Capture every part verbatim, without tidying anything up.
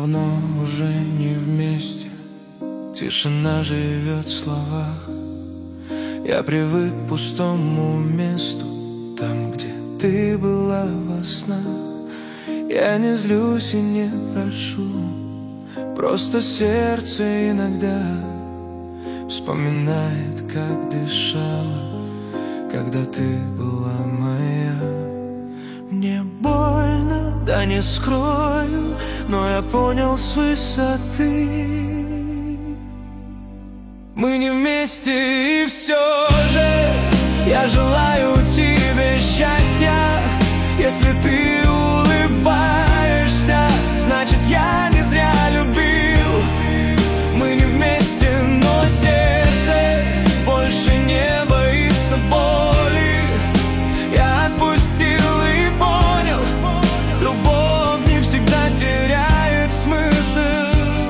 давно уже не вместе. Тишина живет в словах. Я привык к пустому месту, там, где ты была во снах. Я не злюсь и не прошу, просто сердце иногда вспоминает, как дышала, когда ты была моя. Мне больно, да не скрою, но я понял с высоты: мы не вместе, и все же я желаю тебе счастья. Если ты улыбаешься, значит я не зря любил. Мы не вместе, но сердце больше не боится боли. Я отпустил и понял, любовь не всегда теряет смысл.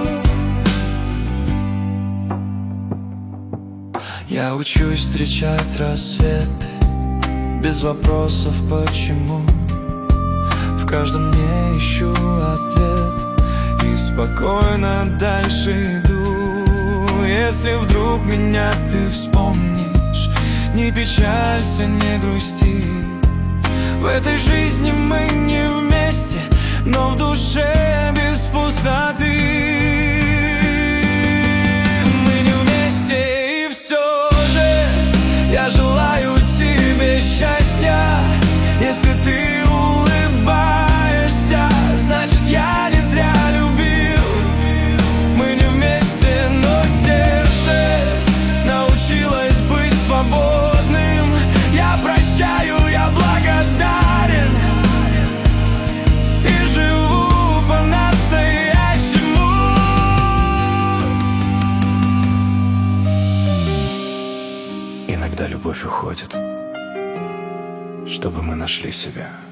Я учусь встречать рассветы без вопросов почему. В каждом дне ищу ответ и спокойно дальше иду. Если вдруг меня ты вспомнишь, не печалься, не грусти. В этой жизни мы не вместе, но в душе без пустоты. Мы не вместе, и все же я желаю тебе счастья. Если ты улыбаешься, значит я не зря любил. Мы не вместе, но сердце научилось быть свободным. Я прощаю, я благодарен и живу по-настоящему. Иногда любовь уходит, чтобы мы нашли себя.